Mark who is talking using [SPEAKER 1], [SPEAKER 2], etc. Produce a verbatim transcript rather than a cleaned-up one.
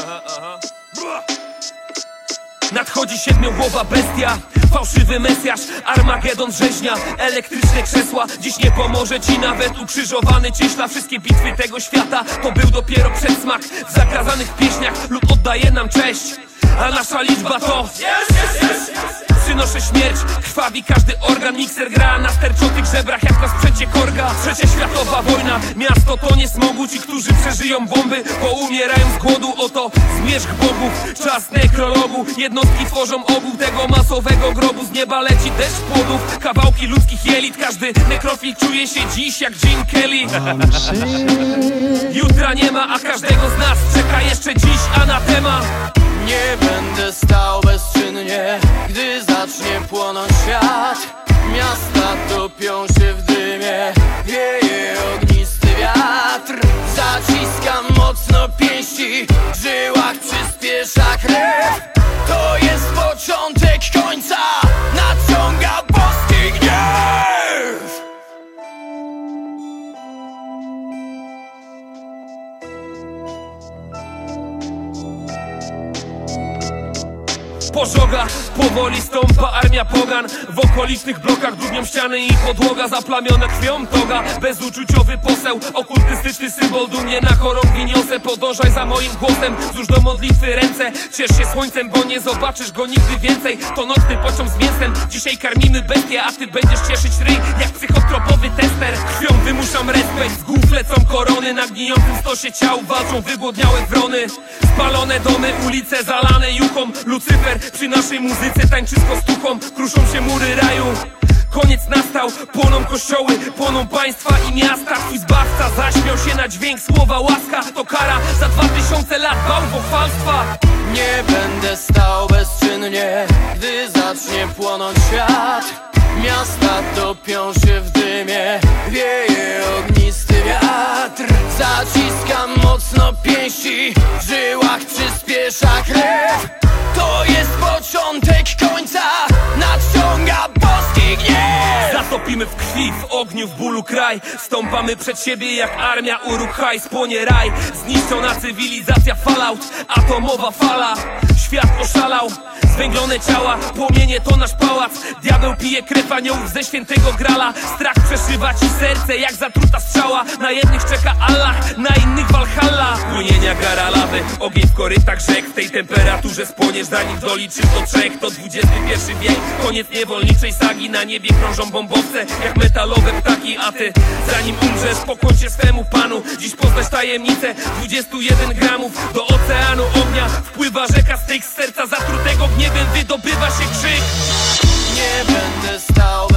[SPEAKER 1] Nadchodzi siedmiogłowa bestia, fałszywy mesjasz, Armagedon rzeźnia, elektryczne krzesła. Dziś nie pomoże ci nawet ukrzyżowany cieśla. Wszystkie bitwy tego świata to był dopiero przedsmak. W zagrazanych pieśniach lud oddaje nam cześć, a nasza liczba to przynoszę śmierć, krwawi każdy organ. Mikser gra na sterczotych żebrach jak na sprzęcie korga. Trzecia światowa wojna, miasto to nie smogu. Ci, którzy przeżyją bomby, poumierają z głodu. Oto zmierzch bogów, czas nekrologu. Jednostki tworzą ogół tego masowego grobu. Z nieba leci deszcz płodów, kawałki ludzkich jelit. Każdy nekrofil czuje się dziś jak Gene Kelly. Jutra nie ma, a każdego z nas czeka jeszcze dziś anatema.
[SPEAKER 2] Nie będę stał bezczynnie, gdy zacznie płonąć świat. Miasta topią się w dymie, wieje ognisty wiatr. Zaciskam mocno pięści, w żyłach przyspiesza krew. To jest początek końca, nadciąga boski gniew.
[SPEAKER 1] Pożoga, powoli stąpa armia pogan. W okolicznych blokach dudnią ściany i podłoga zaplamione krwią toga. Bezuczuciowy poseł, okultystyczny symbol. Dumnie na chorągwi niosę, podążaj za moim głosem. Złóż do modlitwy ręce, ciesz się słońcem, bo nie zobaczysz go nigdy więcej. To nocny pociąg z mięsem, dzisiaj karmimy bestię, a ty będziesz cieszyć ryj jak psychotropowy tester. Krwią wymuszam respekt, z głów lecą korony. Na gnijącym stosie ciał walczą wygłodniałe wrony. Spalone domy, ulice zalane juchą. Lucyfer przy naszej muzyce tańczy z kostuchą. Kruszą się mury raju, koniec nastał. Płoną kościoły, płoną państwa i miasta. Twój zbawca zaśmiał się na dźwięk słowa łaska. To kara za dwa tysiące lat bałwochwalstwa.
[SPEAKER 2] Nie będę stał bezczynnie, gdy zacznie płonąć świat. Miasta topią się w dymie, wieje ognisty wiatr. Zaciskam mocno pięści, w żyłach przyspiesza krew. To jest początek końca, nadciąga boski gniew.
[SPEAKER 1] Zatopimy w krwi, w ogniu, w bólu kraj. Stąpamy przed siebie jak armia Uruk-hai. Spłonie raj, zniszczona cywilizacja, fallout, atomowa fala. Świat oszalał, zwęglone ciała, płomienie to nasz pałac. Diabeł pije krew aniołów ze świętego grala. Strach przeszywa ci serce jak zatruta strzała. Na jednych czeka Allah, na innych Walhalla. Płynienia gara lawy, ogień w korytach rzek. W tej temperaturze spłoniesz zanim doliczysz do trzech. To dwudziesty pierwszy wiek, koniec niewolniczej sagi. Na niebie krążą bombowce jak metalowe ptaki. A ty zanim umrzesz pokłoń się swemu panu. Dziś poznasz tajemnicę dwudziestu jeden gramów. Do oceanu ognia wpływa rzeka styk. Z serca zatrutego gniewem wydobywa się krzyk.
[SPEAKER 2] Nie będę stał